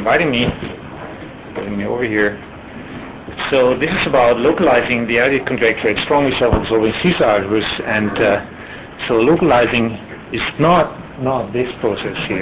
inviting me, getting me over here. So this is about localizing the ideal conjecture at strongly self-absorbing Caesar algebras, and so localizing is not this process here.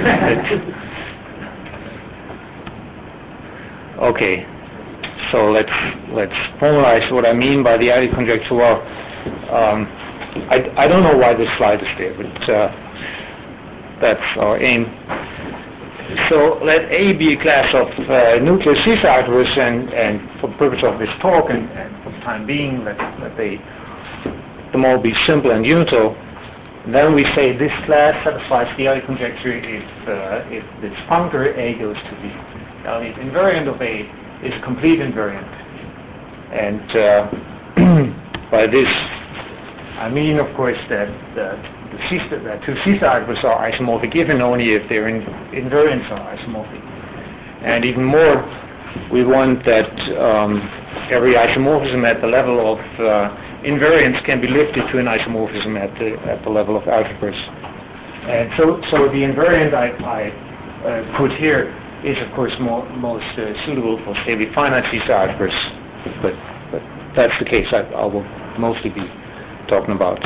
Okay, so let's formalize what I mean by the ideal conjecture. Well, I don't know why this slide is there, but that's our aim. So let A be a class of nuclear Caesar algebras, and for the purpose of this talk and for the time being, let them all be simple and unital. And then we say this class satisfies the ideal conjecture if this functor A goes to B. Now the invariant of A is a complete invariant, and by this I mean, of course, that the two Caesar algebras are isomorphic even only if their invariants are isomorphic. And even more, we want that every isomorphism at the level of invariants can be lifted to an isomorphism at the level of algebras. And so the invariant I put here is, of course, most suitable for stably finite Caesar algebras, but that's the case I will mostly be talking about.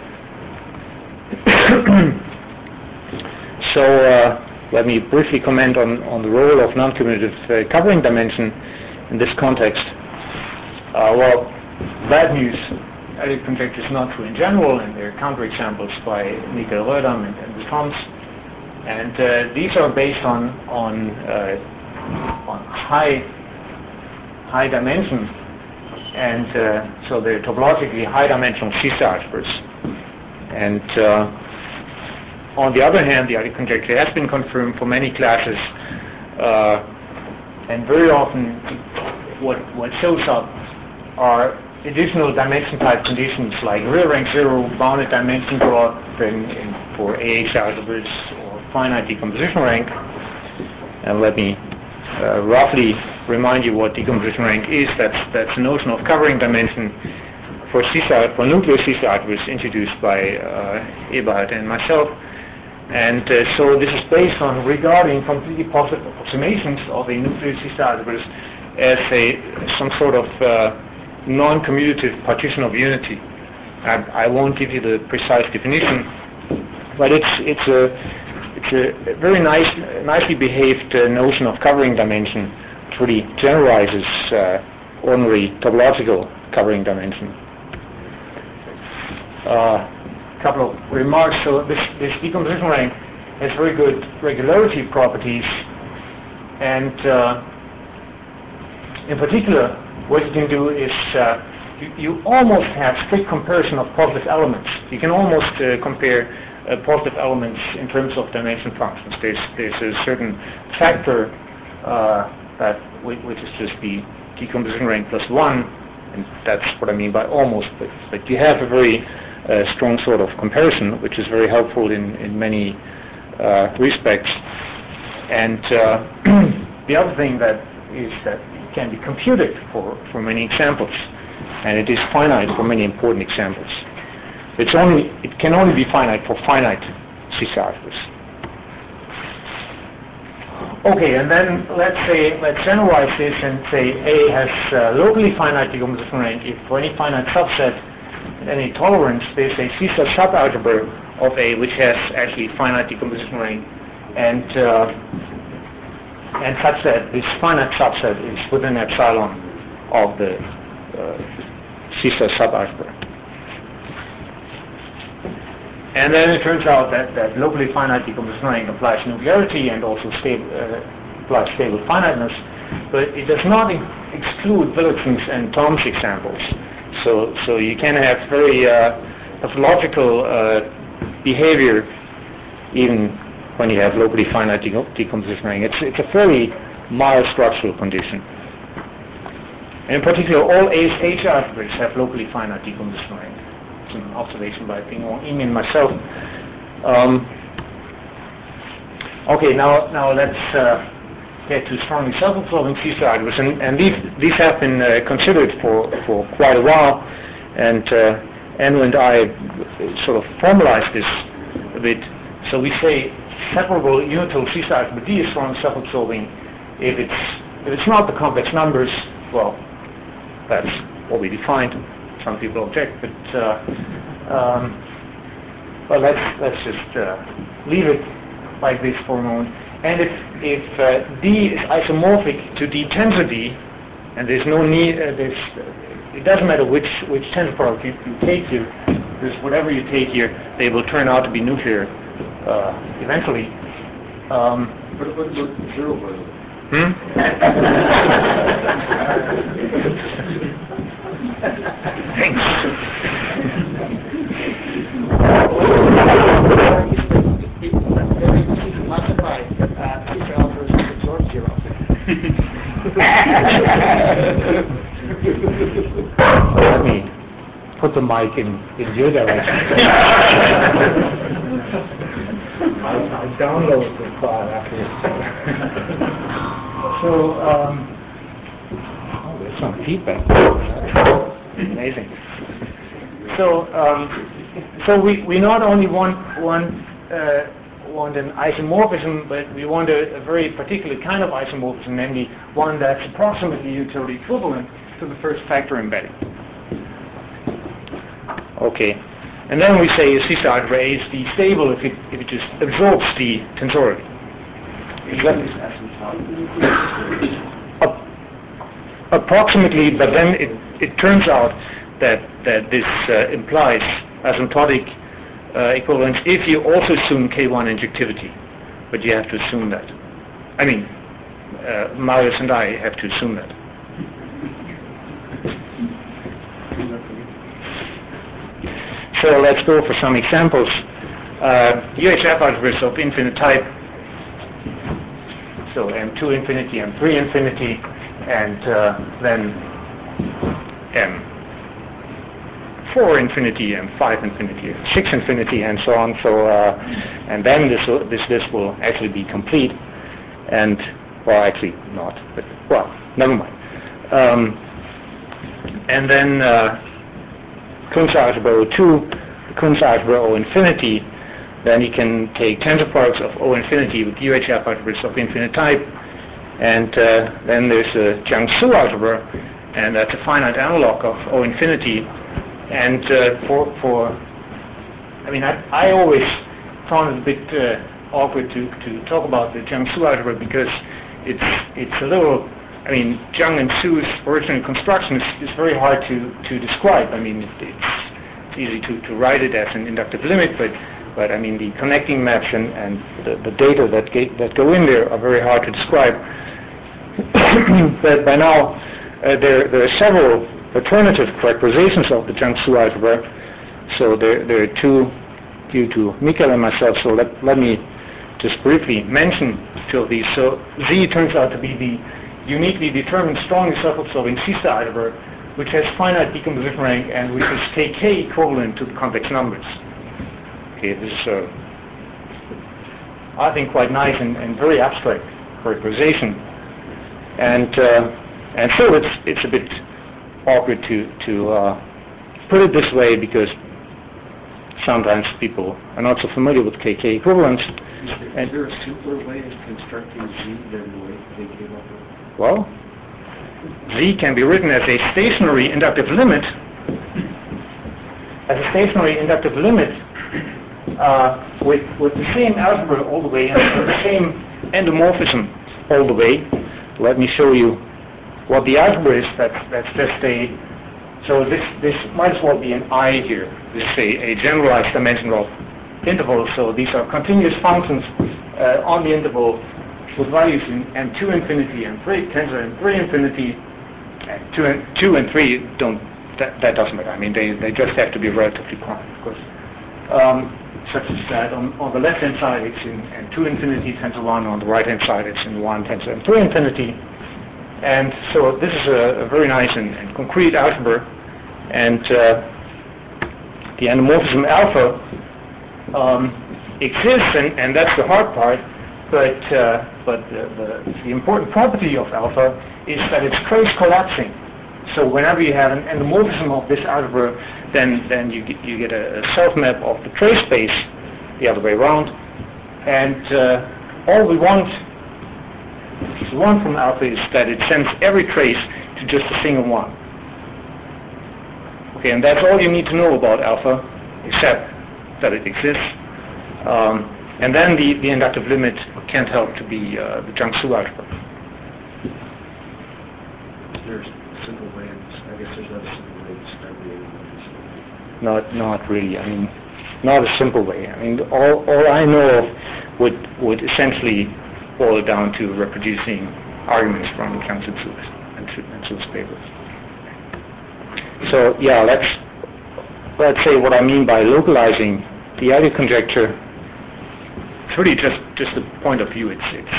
So let me briefly comment on the role of non-commutative covering dimension in this context. Well, bad news, ideal conjecture is not true in general, and there are counterexamples by Michael Rödam and the Toms, and these are based on high dimension, and so they're topologically high-dimensional Caesar algebras. And on the other hand, the ideal conjecture has been confirmed for many classes, and very often what shows up are additional dimension-type conditions like real rank 0 bounded dimension growth for AH algebras or finite decomposition rank. And let me roughly remind you what decomposition rank is. That's a notion of covering dimension for nuclear Caesar algebras introduced by Eberhard and myself. And so this is based on regarding completely positive approximations of a nuclear Caesar algebras as some sort of non-commutative partition of unity. I won't give you the precise definition, but it's a very nicely behaved notion of covering dimension. It really generalizes ordinary topological covering dimension. Couple of remarks. So this decomposition rank has very good regularity properties, and in particular, what you can do is you almost have strict comparison of positive elements. You can almost compare positive elements in terms of dimension functions. There's a certain factor which is just the decomposition rank plus 1, and that's what I mean by almost. But you have a very strong sort of comparison, which is very helpful in many respects. And the other thing that it can be computed for many examples, and it is finite for many important examples. It can only be finite for finite Caesar algebras. Okay, and then let's generalize this and say A has locally finite decomposition rank if for any finite subset and any tolerance there's a Caesar subalgebra of A which has actually finite decomposition rank, and such that this finite subset is within epsilon of the Caesar subalgebra. And then it turns out that locally finite decomposition rank implies nuclearity and also implies stable finiteness, but it does not exclude Willickson's and Tom's examples. So you can have very pathological behavior even when you have locally finite decomposition rank. It's a fairly mild structural condition. And in particular, all ASH algebras have locally finite decomposition rank. It's an observation by Ping-Wong Ying and myself. Okay, now let's get to strongly self-absorbing Caesar algebras, and these have been considered for quite a while, and Anu and I sort of formalized this a bit. So we say separable unital Caesar algebra D is strongly self-absorbing If it's not the complex numbers, well, that's what we defined. Some people object, but let's just leave it like this for a moment. And if D is isomorphic to D tensor D, and there's no need, it doesn't matter which tensor product you take here, because whatever you take here, they will turn out to be nuclear eventually. What about zero, by the way? Thanks. Let me put the mic in your direction. I'll download the file after this. So, there's some feedback. Amazing. So we not only want an isomorphism, but we want a very particular kind of isomorphism, namely one that's approximately utility equivalent to the first factor embedding. Okay, and then we say a C-star algebra A is D stable if it just absorbs D tensorally. Approximately, but then it turns out that this implies asymptotic equivalence if you also assume K1 injectivity, but you have to assume that. I mean, Marius and I have to assume that. So let's go for some examples. UHF algebras of infinite type. So M2 infinity, M3 infinity, and then M4 infinity, M5 infinity, 6 infinity, and so on. So and then this list will actually be complete. And well, actually not, but well, never mind. And then Kunz algebra O2, Kunz algebra O infinity. Then you can take tensor products of O infinity with UHF algebras of infinite type. And then there's a Jiangsu algebra, and that's a finite analog of O infinity. And I always found it a bit awkward to talk about the Jiangsu algebra because it's a little, Jiang and Su's original construction is very hard to describe. It's easy to write it as an inductive limit, but the connecting maps and the data that go in there are very hard to describe. But by now, there are several alternative characterizations of the Jiangsu algebra. So there are two due to Michael and myself. So let me just briefly mention two of these. So Z turns out to be the uniquely determined strongly self-absorbing C-star algebra, which has finite decomposition rank and which is KK equivalent to the complex numbers. Okay, this is I think quite nice and very abstract characterization, and so it's a bit awkward to put it this way because sometimes people are not so familiar with KK equivalence. Is there a simpler way of constructing Z than the way they came up with? Well, Z can be written as a stationary inductive limit. As a stationary inductive limit with the same algebra all the way and the same endomorphism all the way. Let me show you what the algebra is. That's just so this might as well be an I here. This is a generalized dimensional interval. So these are continuous functions on the interval with values in M2 infinity, M3 tensor M3 infinity. 2 and 3 don't. That doesn't matter. They just have to be relatively prime, of course. Such as that on the left-hand side it's in M2 infinity tensor 1, on the right-hand side it's in 1 tensor M3 infinity. And so this is a very nice and concrete algebra. And the endomorphism alpha exists, and that's the hard part. But the important property of alpha is that it's trace collapsing. So whenever you have an endomorphism of this algebra, then you get a self-map of the trace space the other way around. And all we want The one from alpha is that it sends every trace to just a single one. Okay, and that's all you need to know about alpha, except that it exists. And then the inductive limit can't help to be the Jiangsu algebra. There's a simple way, I guess there's not a simple way to describe the angular. Not really. I mean, not a simple way. I mean, all I know of would essentially boil down to reproducing arguments from Jiangsu and Zhu's papers. So yeah, let's say what I mean by localizing the Elliott conjecture. It's really just a point of view.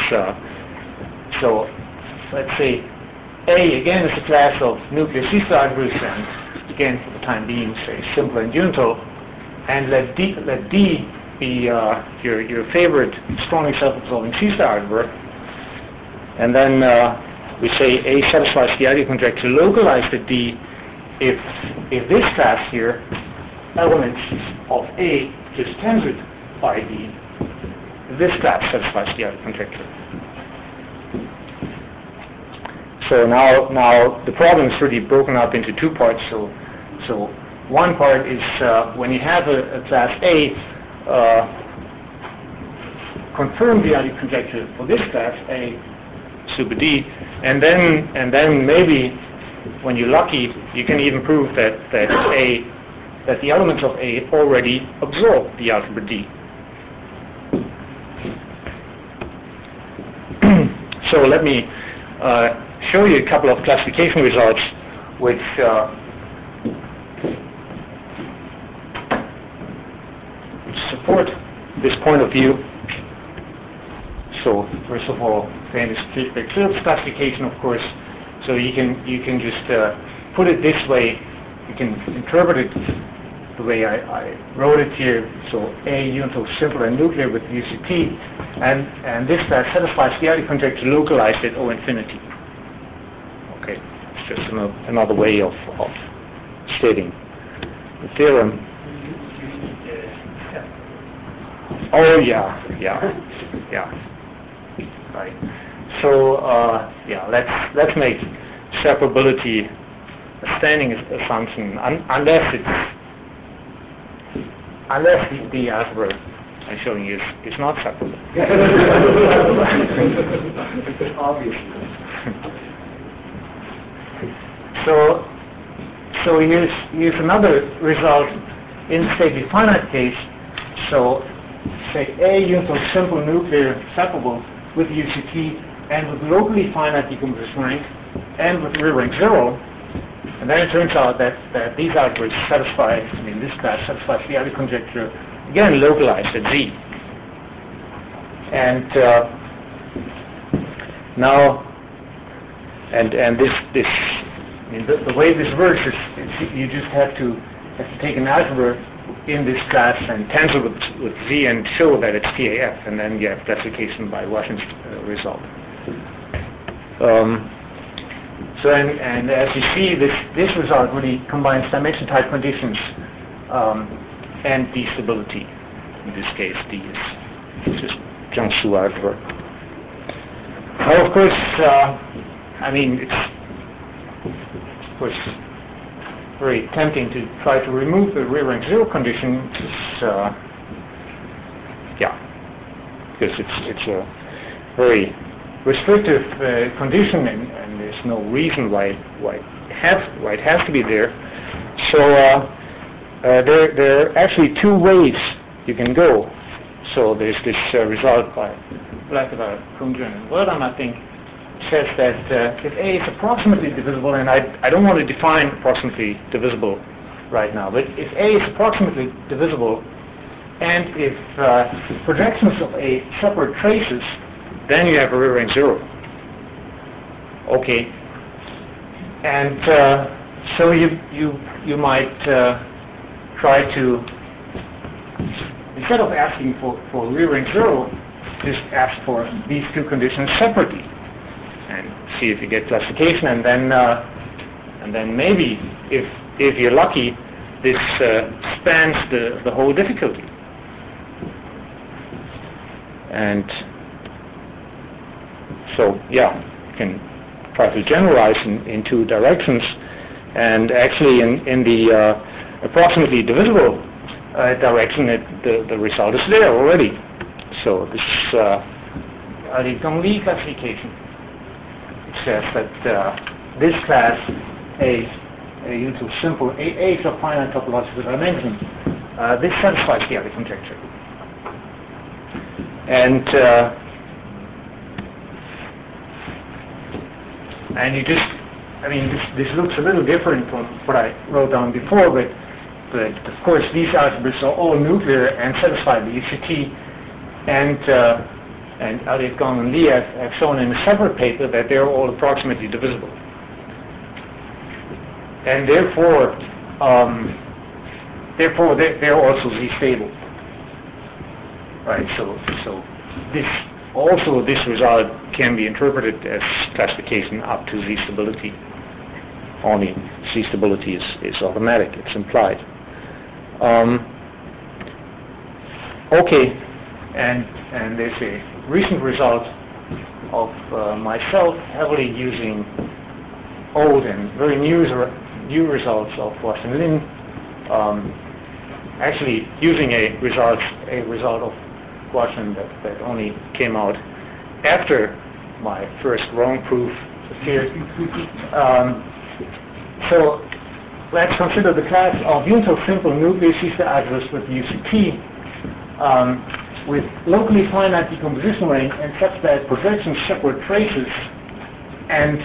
So let's say A again is a class of nuclear C-star algorithms, and again for the time being say simple and unital, and let D be your favorite strongly self-absorbing C-star algorithm, and then we say A satisfies the Elliott conjecture localized at D if this class here, elements of A is tensored by D, this class satisfies the Elliott conjecture. So now the problem is really broken up into two parts. So one part is when you have a class A, confirm the Elliott conjecture for this class A super D, and then maybe when you're lucky you can even prove that the elements of A already absorb the algebra D. So let me show you a couple of classification results which support this point of view. So first of all, famous Phillips classification, of course. So you can just put it this way. You can interpret it the way I wrote it here. So A unital simple and nuclear with UCT, and this class satisfies the Elliott conjecture localized at O infinity. Okay, it's just another way of stating the theorem. Oh yeah. Right. So let's make separability a standing assumption unless the algebra I'm showing you is not separable. Obviously. So here's another result in the stately finite case. So say A unital simple nuclear separable with UCT and with locally finite decomposition rank and with real rank 0, and then it turns out that these algorithms satisfy, this class satisfies the Elliott conjecture, again localized at Z. And now, the way this works is you just have to take an algebra in this class and tensor with Z and show that it's TAF, and then you have classification by Washington's result. And as you see, this result really combines dimension type conditions and D stability. In this case, D is just Jiangsu algebra. Now, of course, it's of course very tempting to try to remove the real rank 0 condition, because it's a very restrictive condition, and there's no reason why it has to be there. So there are actually two ways you can go. So there's this result by Blackadar, Kumjan, and Werdam, I think, says that if A is approximately divisible, and I don't want to define approximately divisible right now, but if A is approximately divisible, and if projections of A separate traces, then you have a real rank 0. Okay, and so you might try to, instead of asking for real rank 0, just ask for these two conditions separately, and see if you get classification, and then maybe if you're lucky, this spans the whole difficulty. And So yeah, you can try to generalize in two directions, and actually in the approximately divisible direction, the result is there already. So this is the Gong-Li classification. It says that this class, A into simple H of finite topological dimension, this satisfies the other conjecture. And you just, I mean, this looks a little different from what I wrote down before, but of course these algebras are all nuclear and satisfy the UCT, and Elliott, Gong, and Li have shown in a separate paper that they're all approximately divisible, and therefore they're also Z-stable. Right. So this result can be interpreted as classification up to Z-stability. Only Z-stability is automatic; it's implied. Okay, and there's a recent result of myself heavily using old and very new results of Guash and Lin. Actually, using a result of Guash that only came out after my first wrong proof appeared. So let's consider the class of unitary simple nuclear C-star algebras with UCT with locally finite decomposition range and such that projections separate traces, and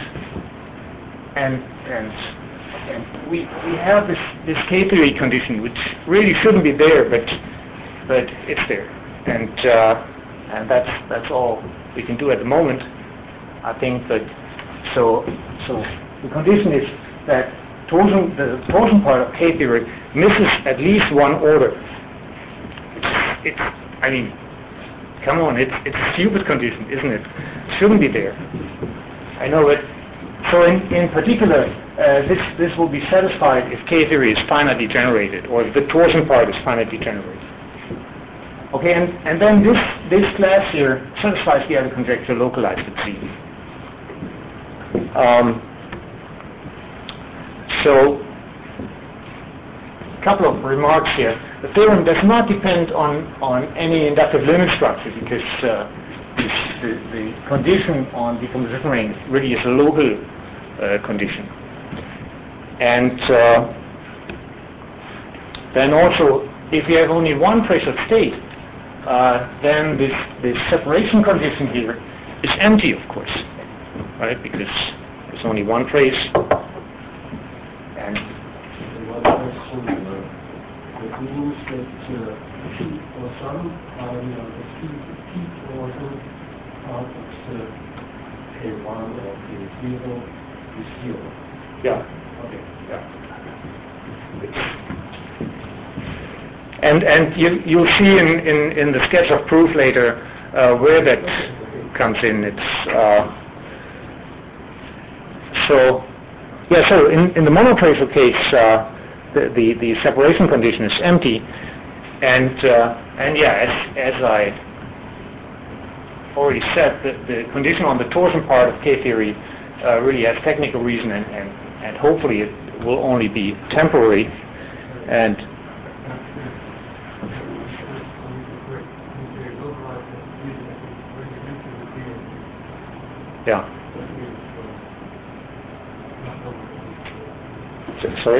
we have this K-theory condition which really shouldn't be there, but it's there, and that's all we can do at the moment. I think that so the condition is that the torsion part of K-theory misses at least one order. It's I mean, come on, it's a stupid condition, isn't it? It shouldn't be there. I know it. So in particular, this will be satisfied if K-theory is finitely generated, or if the torsion part is finitely generated. Okay, and then this class here satisfies the other conjecture localized at Z. So, a couple of remarks here. The theorem does not depend on any inductive limit structure, because the condition on decomposition range really is a local condition. And then also, if you have only one trace of state, then this separation condition here is empty, of course, right? Because there's only one trace. And one question, the rules that P or some are the P portion of the K1 or K0 is 0. Yeah. Okay. Yeah. And you'll see in the sketch of proof later where that comes in. It's so in the monotracial case, the separation condition is empty, and yeah, as I already said, the condition on the torsion part of K-theory really has technical reason, and hopefully it will only be temporary. And yeah. Sorry?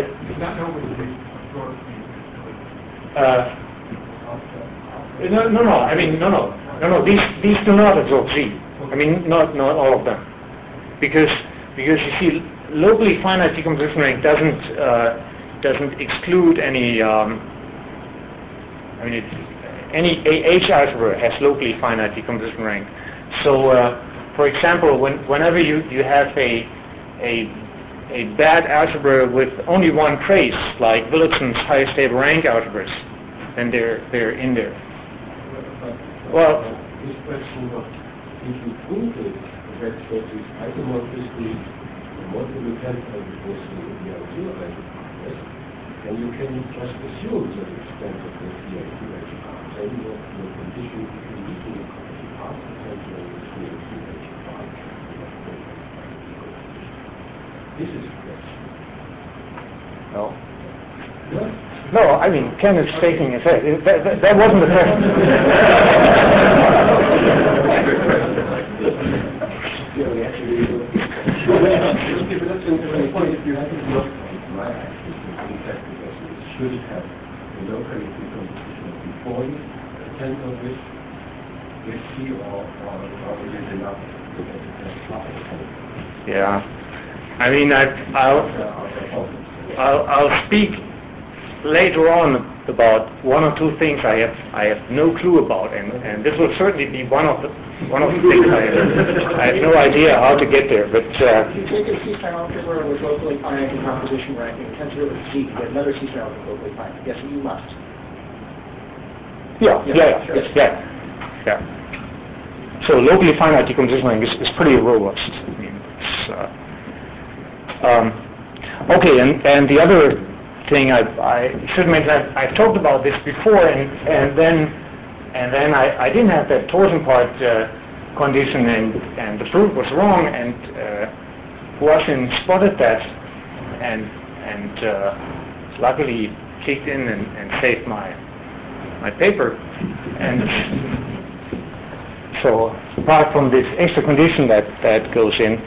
No. I mean, no. These do not absorb Z. I mean, not all of them, because you see, locally finite decomposition range doesn't exclude any. Any H algebra has locally finite decomposition range. So, for example, whenever you have a bad algebra with only one trace, like Willison's high stable rank algebras, then they're in there. Well, this question of if you prove it, that is isomorphismically multiple temporal because the ideal algebra, and you can just assume that it's temporal with the ideal algebra. Then your condition between the two parts of temporal is the ideal algebra. This is the question. No. What? No, I mean, Ken is shaking his head. That wasn't the question. Yeah, actually, if that's an point, if you have to look at my actions, in fact, because it should have a local competition before you, a tenth of which is he or is it enough to get the test properly? Yeah. I mean, I'll speak later on about one or two things I have no clue about, and this will certainly be one of the things I have no idea how to get there. But if you take a C-style algebra with locally finite decomposition ranking, it tends to Z to get another C-style with locally finite. Yes, you must. Yeah. So locally finite decomposition ranking is pretty robust. I mean, it's, okay, and the other thing I should mention, I've talked about this before, and then I didn't have that torsion part condition, and the proof was wrong, and Washington spotted that, and luckily kicked in and saved my paper. And so apart from this extra condition that goes in.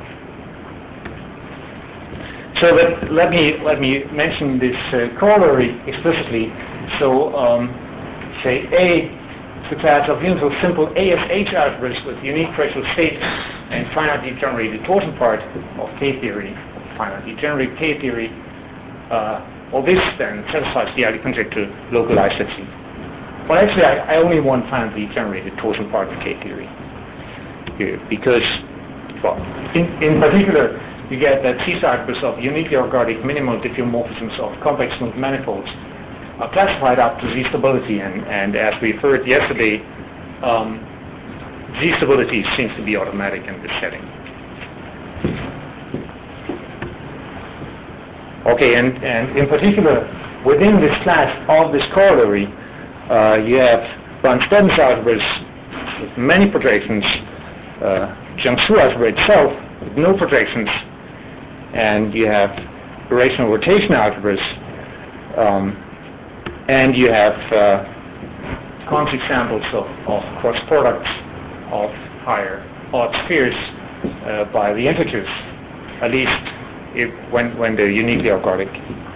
So let me mention this corollary explicitly. So say A is the class of universal simple ASH algebras with unique critical state and finitely generated torsion part of K-theory, finitely generated K-theory. All this then satisfies the ideal conjecture localized at Z. Well, actually, I only want finitely generated torsion part of K-theory here because, well, in particular, you get that C-star algebras of uniquely ergodic minimal diffeomorphisms of complex smooth manifolds are classified up to Z stability, and as we heard yesterday, Z stability seems to be automatic in this setting. Okay, and in particular, within this class of this corollary, you have Brans-Stebbins algebras with many projections, Jiangsu algebra itself with no projections, and you have irrational rotation algebras, and you have Kahn's examples of cross products of higher odd spheres by the integers, at least when they're uniquely ergodic,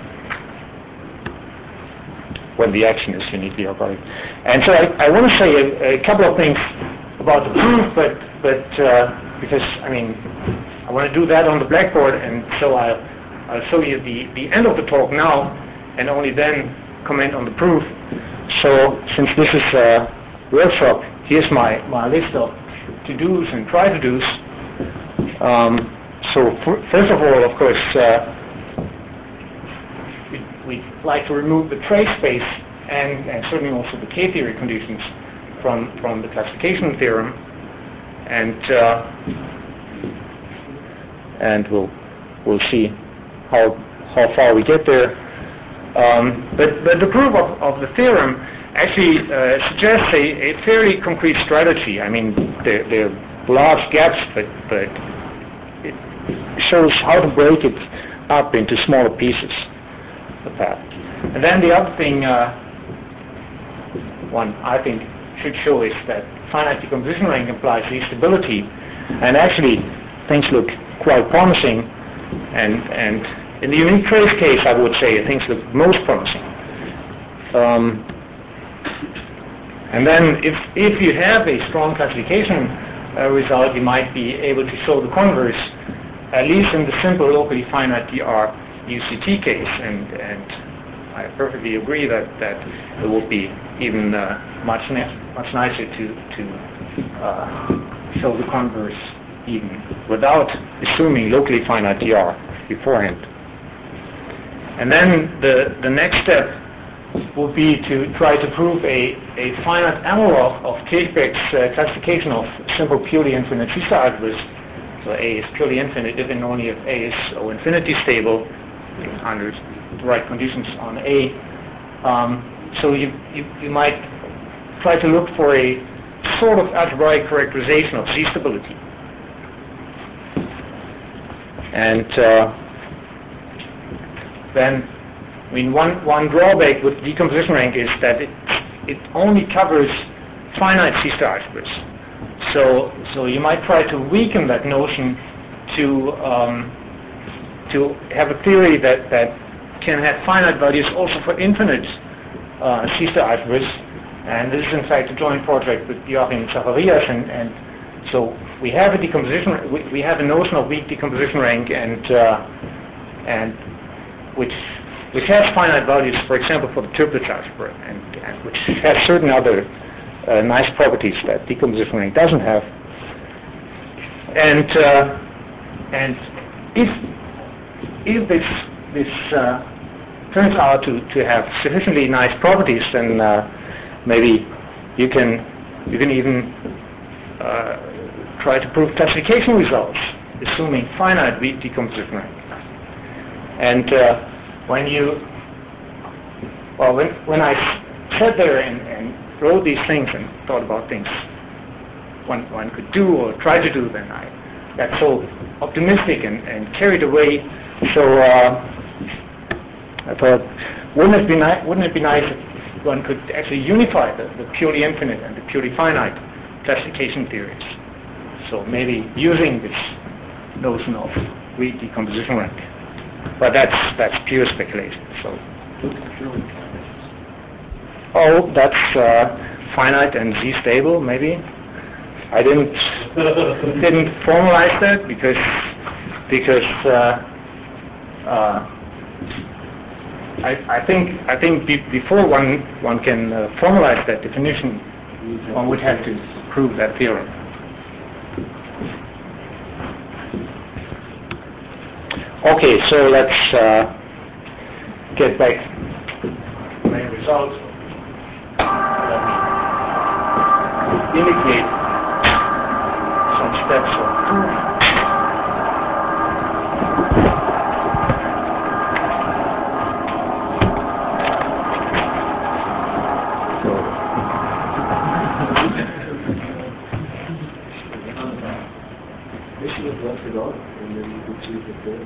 when the action is uniquely ergodic. And so I want to say a couple of things about the proof, but because I mean I want to do that on the blackboard, and so I'll show you the end of the talk now, and only then comment on the proof. So since this is a workshop, here's my list of to-dos and try-to-dos. So first of all, of course, we'd like to remove the trace space and certainly also the K-theory conditions from the classification theorem, and we'll see how far we get there. But the proof of the theorem actually suggests a fairly concrete strategy. I mean, there are large gaps, but it shows how to break it up into smaller pieces, the path. And then the other thing one I think should show is that finite decomposition rank implies Z stability, and actually things look quite promising, and in the unique trace case I would say things look most promising. And then if you have a strong classification result, you might be able to show the converse, at least in the simple locally finite DR UCT case, and I perfectly agree that it would be even much nicer to show the converse even without assuming locally finite DR beforehand. And then the next step will be to try to prove a finite analog of Kirchberg's classification of simple purely infinite C-star algebras. So A is purely infinite if and only if A is O infinity stable under the right conditions on A. So you might try to look for a sort of algebraic characterization of Z stability. And then, I mean, one drawback with decomposition rank is that it only covers finite C-star algebras. So you might try to weaken that notion to have a theory that can have finite values also for infinite C-star algebras. And this is in fact a joint project with Joachim Zacharias, and so we have a decomposition. We have a notion of weak decomposition rank, and which has finite values, for example, for the triplet algebra, and which has certain other nice properties that decomposition rank doesn't have. And if this turns out to have sufficiently nice properties, then maybe you can even try to prove classification results, assuming finite weak decomposition rank. And when I sat there and wrote these things and thought about things one could do or try to do, then I got so optimistic and carried away. So I thought, wouldn't it be nice if one could actually unify the purely infinite and the purely finite classification theories? So maybe using this notion of weak decomposition rank. But that's pure speculation. So, that's finite and Z-stable, maybe. I didn't formalize that because I think before one can formalize that definition, one would have to prove that theorem. Okay, so let's get back to the main results. Let me indicate some steps of proof. This is what we got, and then you could see it again.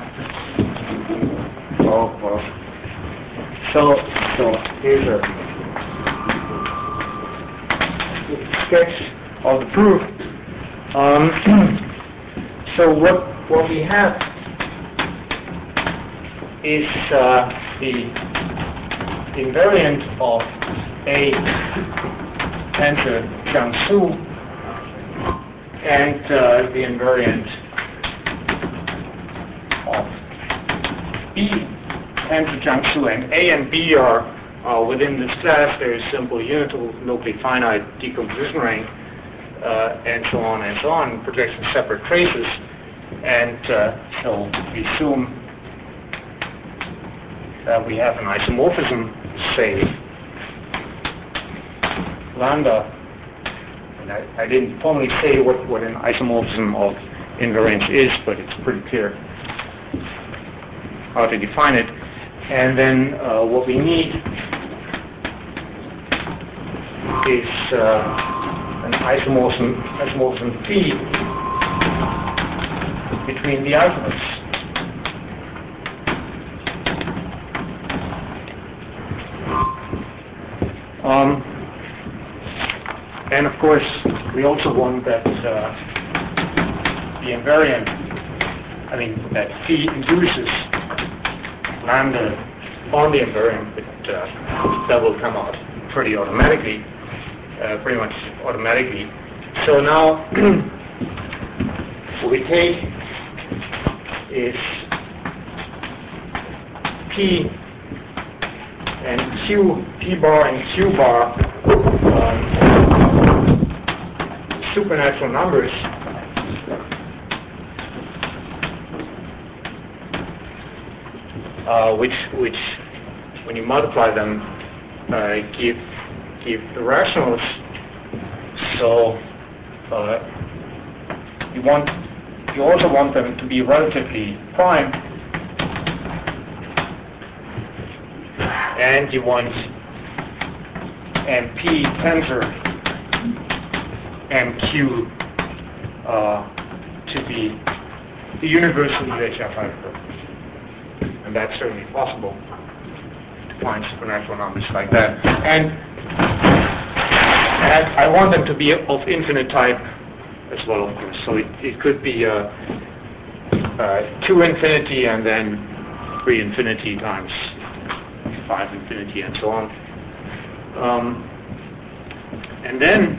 Oh, well. So here's a sketch of the proof. So what we have is the invariant of A tensor Jiangsu and the invariant of B tensor Jiangsu, and A and B are within this class. There is simple unital locally finite decomposition rank, and so on, projection separate traces. And so we assume that we have an isomorphism, say lambda. And I didn't formally say what an isomorphism of invariance is, but it's pretty clear how to define it. And then what we need is an isomorphism P between the arguments. And of course, we also want that the invariant, that phi induces lambda on the invariant, but that will come out pretty automatically, pretty much automatically. So now, what we take is P and Q, P bar and Q bar, supernatural numbers, which when you multiply them give the rationals. So you also want them to be relatively prime, and you want MP tensor MQ to be the universal UHF algebra. And that's certainly possible to find supernatural numbers like that. And I want them to be of infinite type as well, of course. So it could be 2 infinity and then 3 infinity times 5 infinity and so on. And then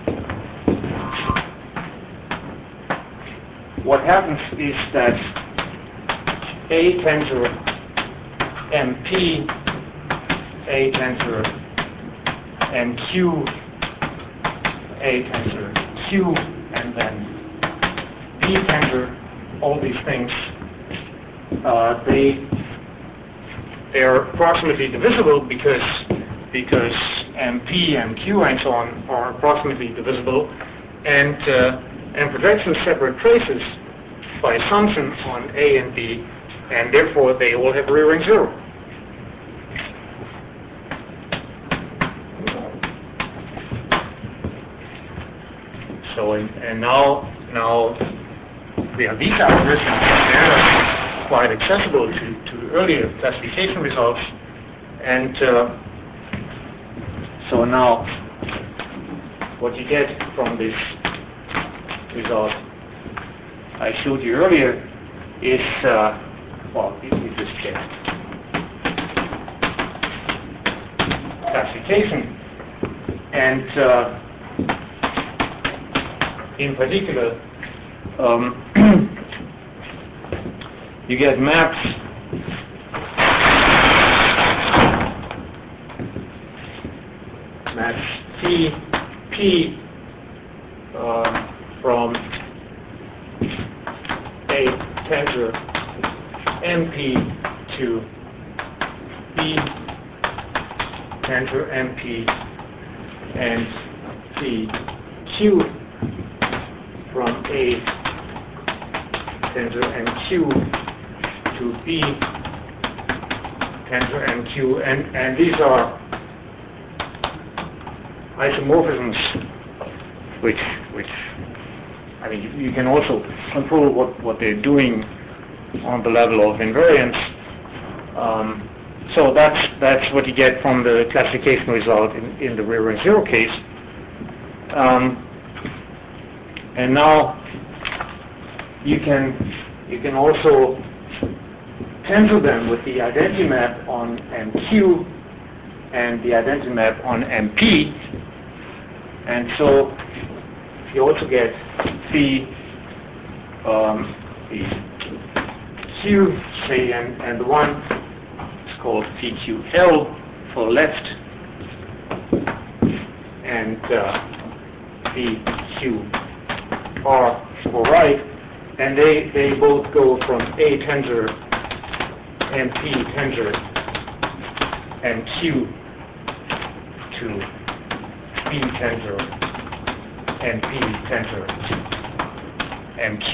what happens is that A tensor MP, A tensor MQ, A tensor Q, and then B tensor, all these things, they're approximately divisible because MP, MQ, and so on are approximately divisible, and projections separate traces by assumption on A and B, and therefore they all have real rank 0. So and now we have these algorithms. They're quite accessible to earlier classification results, and so now what you get from this result I showed you earlier is well, you just get classification, and in particular you get maps P from A tensor MP to B tensor MP and PQ from A tensor MQ to B tensor MQ, and these are isomorphisms which I mean you can also control what they're doing on the level of invariance. So that's what you get from the classification result in the real rank 0 case. And now you can also tensor them with the identity map on MQ and the identity map on MP, and so you also get the Q, say, and the one is called PQL for left, and PQR for right, and they both go from A tensor MP tensor MQ to B tensor MP tensor MQ,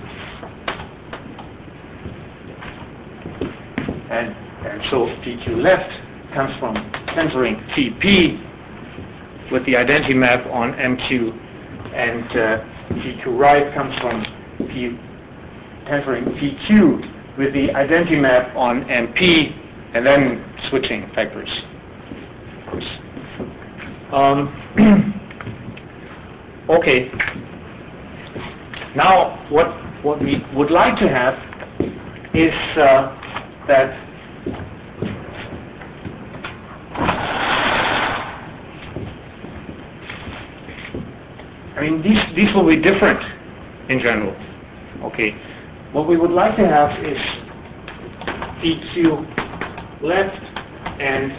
and so PQ left comes from tensoring TP with the identity map on MQ, and PQ right comes from tensoring PQ with the identity map on MP, and then switching factors, of course. Okay. Now, what we would like to have is that I mean these will be different in general. Okay. What we would like to have is PQ left and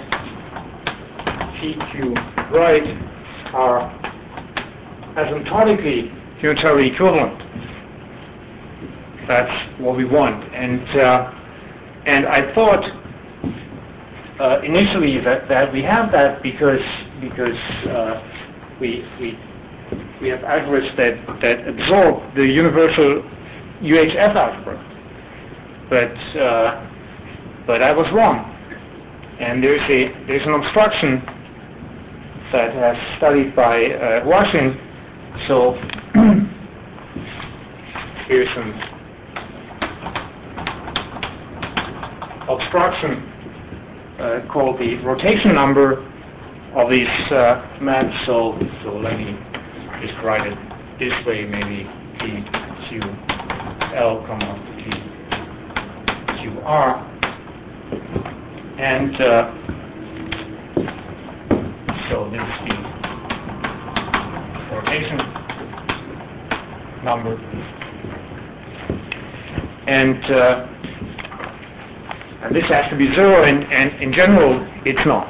PQ right are asymptotically unitarily equivalent. That's what we want, and I thought initially that we have that because we have algorithms that absorb the universal UHF algebra, but I was wrong, and there's an obstruction that has studied by Washington. So here's some obstruction called the rotation number of these maps. So let me just write it this way, maybe PQL, PQR, and so this is the rotation number, and this has to be 0, and in general it's not.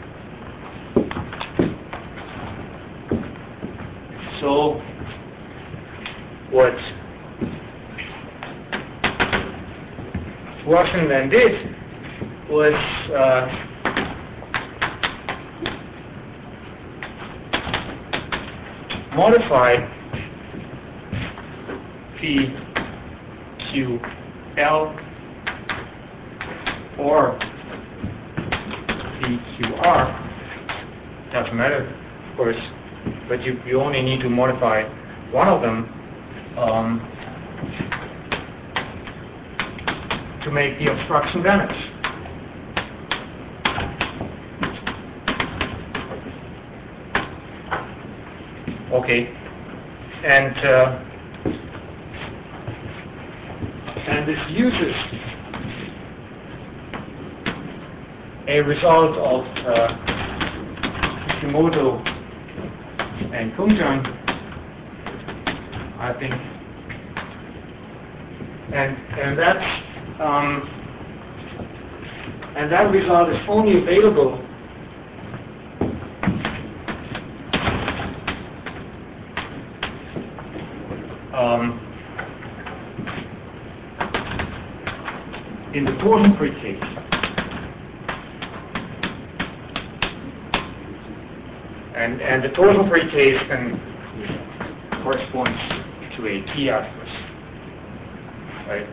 So what Watson then did was modify PQL or PQR, doesn't matter, of course, but you only need to modify one of them to make the obstruction vanish. Okay, and this uses a result of Kishimoto and Kumjan, I think, and that result is only available in the torsion-free case. And the torsion-free case then corresponds to a T-axis, right?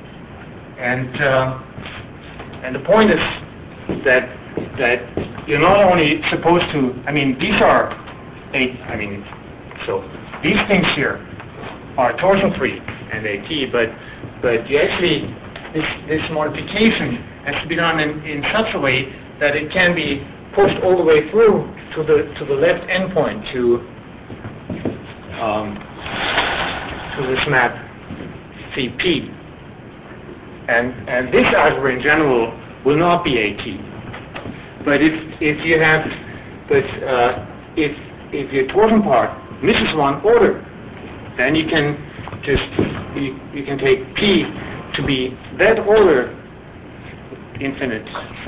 And the point is that you're not only supposed to, these are so these things here are torsion-free and AT, but you actually, this modification has to be done in such a way that it can be pushed all the way through to the left endpoint to this map CP, and this algebra in general will not be AT. But if your torsion part misses one order, then you can you can take P to be that order infinite,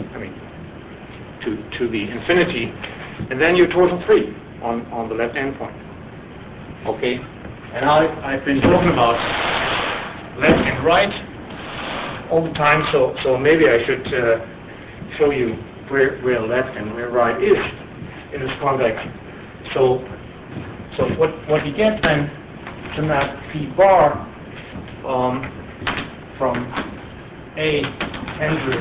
to the infinity, and then you're torsion free on the left endpoint. Okay, and I've been talking about left and right all the time, so maybe I should show you where left and where right is in this context. So what you get then to map P bar from A tensor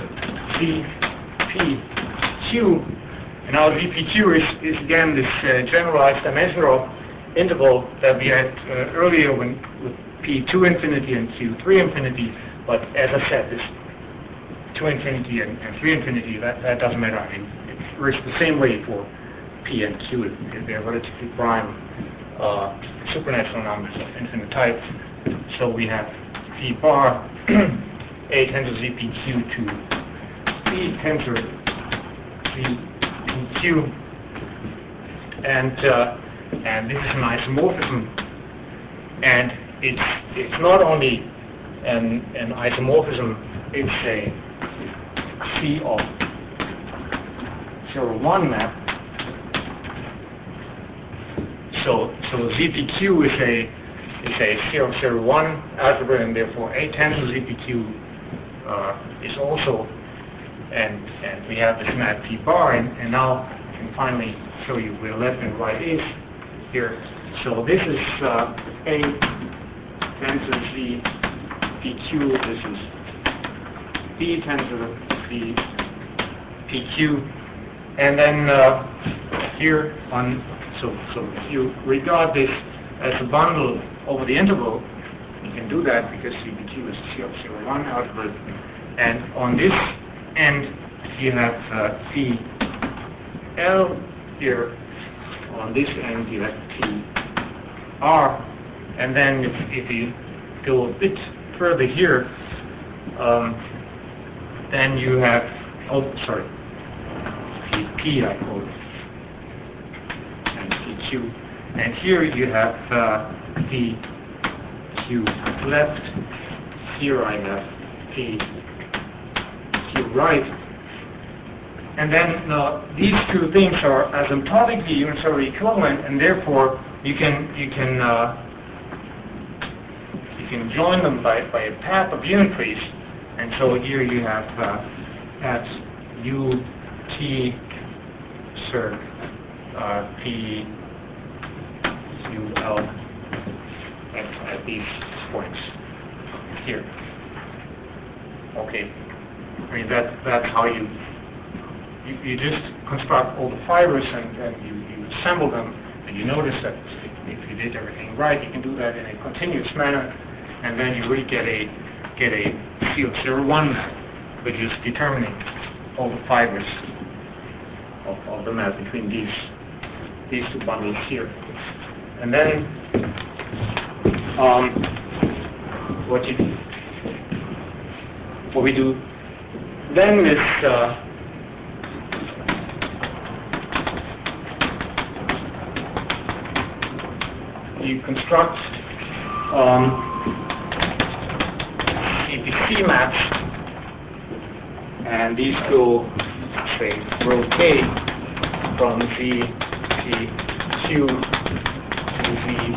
ZPQ, and now ZPQ is again this generalized dimensional interval that we had earlier with P2 infinity and Q3 infinity, but as I said, this 2 infinity and 3 infinity, that doesn't matter. It works the same way for P and Q. They're relatively prime supernatural numbers of infinite type. So we have P bar A tensor ZPQ to B tensor ZPQ, and this is an isomorphism, and it's not only an isomorphism, it's a C of 0,1 map. So ZPQ is a 0,01 algebra, and therefore A tensor ZPQ is also, and we have this map P bar, and now I can finally show you where left and right is here. So this is A tensor ZPQ, this is B tensor ZPQ, and then here on, so if you regard this as a bundle over the interval, you can do that because ZPQ is 0,01 algebra, and on this and you have P L here. On this end you have P R, and then if you go a bit further here, then you have P I call it, and PQ, and here you have PQ left. Here I have PQ right. And then these two things are asymptotically unitary equivalent, and therefore you can join them by a path of unitaries. And so here you have at U T circ P U L at these points here. Okay, I mean that's how you just construct all the fibers and you assemble them, and you notice that if you did everything right, you can do that in a continuous manner, and then you really get a CO01 map, which is determining all the fibers of the map between these two bundles here. And then what we do then is you construct CPC maps, and these go, say, row K from ZPQ to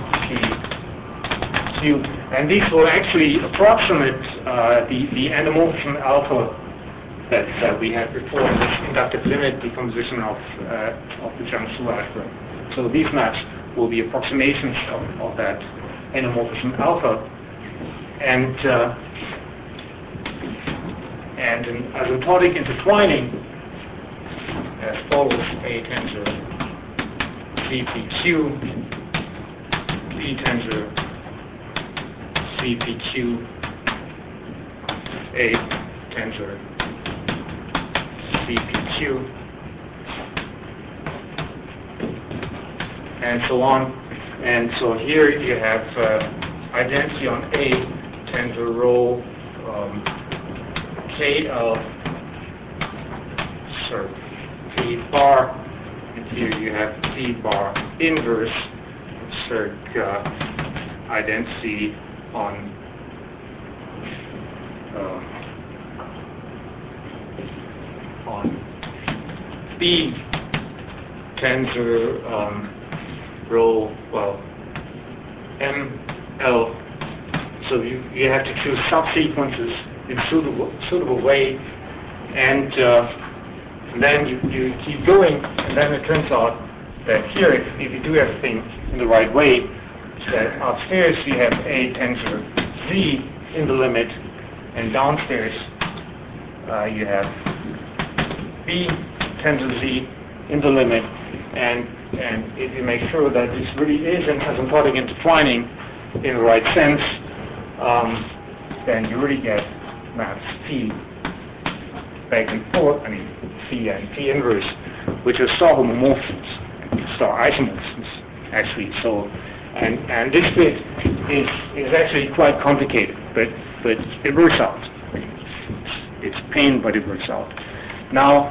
ZPQ, and these will actually approximate the endomorphism alpha that we had before in this inductive limit decomposition of the Chang-Sue algebra. So these maps will be approximations of that endomorphism alpha, and an asymptotic intertwining as follows: A tensor CPQ, B tensor CPQ, A tensor CPQ, and so on. And so here you have identity on A tensor row KL circ P bar, and here you have P bar inverse circ identity on B tensor row, ML. So you have to choose subsequences in suitable way, and then you keep going, and then it turns out that here, if you do everything in the right way, that upstairs you have A tensor Z in the limit, and downstairs you have B tensor Z in the limit, and if you make sure that this really is an asymptotic intertwining in the right sense, then you really get maps P back and forth, I mean P and P inverse, which are star homomorphisms, star isomorphisms, actually. So, and this bit is actually quite complicated, but it works out. It's pain, but it works out. Now,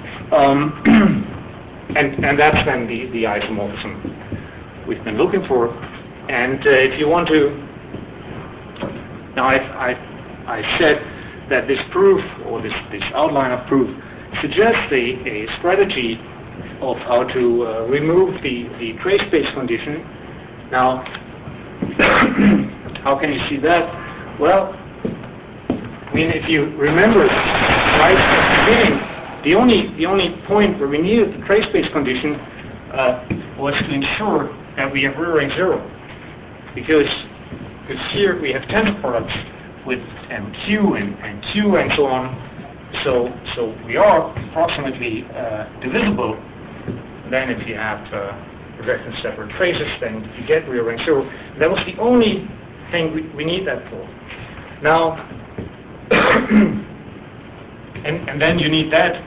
and that's then the isomorphism we've been looking for. And if you want to, now I said that this proof, or this outline of proof, suggests a strategy of how to remove the trace space condition. Now, how can you see that? Well, I mean, if you remember right at the beginning, the only point where we needed the trace space condition was to ensure that we have real rank 0, because here we have tensor products with MQ and Q and so on. So we are approximately divisible. Then if you have projections separate traces, then you get real rank 0. That was the only thing we need that for. Now, and then you need that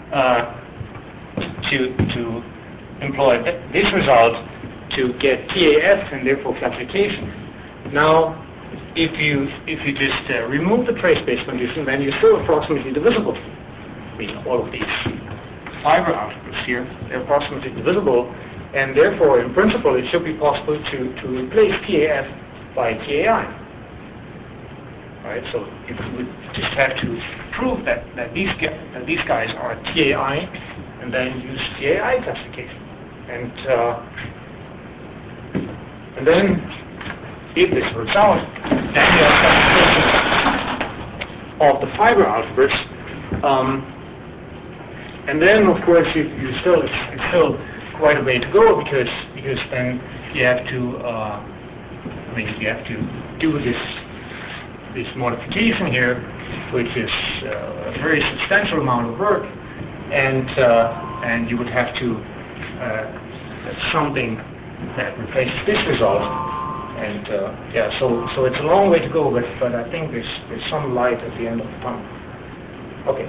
to employ this result to get TAF and therefore classification. Now, if you just remove the trace space condition, then you're still approximately divisible. I mean, all of these fiber algebras here, they're approximately divisible, and therefore, in principle, it should be possible to replace TAF by TAI. Right? So you would just have to prove that these guys are TAI, and then use TAI classification. And then, if this works out, then you have classification of the fiber algebras. And then, of course, it's still quite a way to go because then you have to you have to do this modification here, which is a very substantial amount of work, and you would have to something that replaces this result. And so it's a long way to go, but I think there's some light at the end of the tunnel. Okay.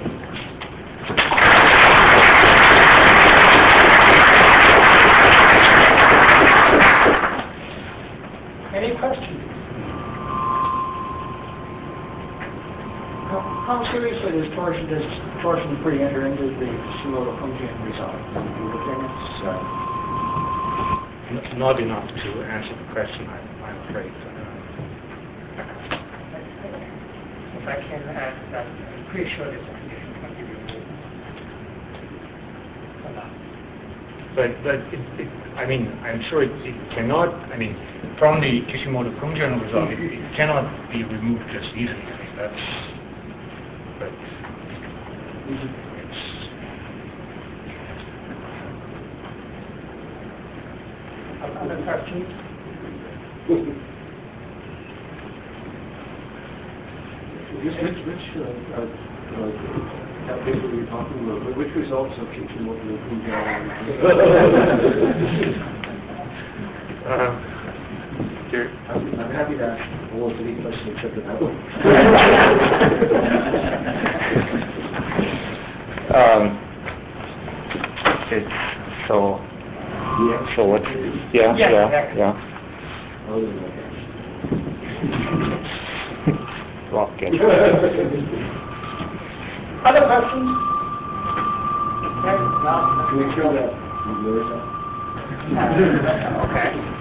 Any questions? How seriously does torsion free enter into the Shimoda-Fungian result? Do you think it's not enough to answer the question, I'm afraid. If I can add that, I'm pretty sure there's a condition can be removed. But I'm sure it cannot, from the Kishimoto-Fungian result, it cannot be removed just easily. But it's other questions? Which paper were you talking about? Which results of Kishimoto and Fungian? I'm happy to ask almost any question except for that one. It's so what? Yeah. Rocket. Other questions? Can we show that? Okay.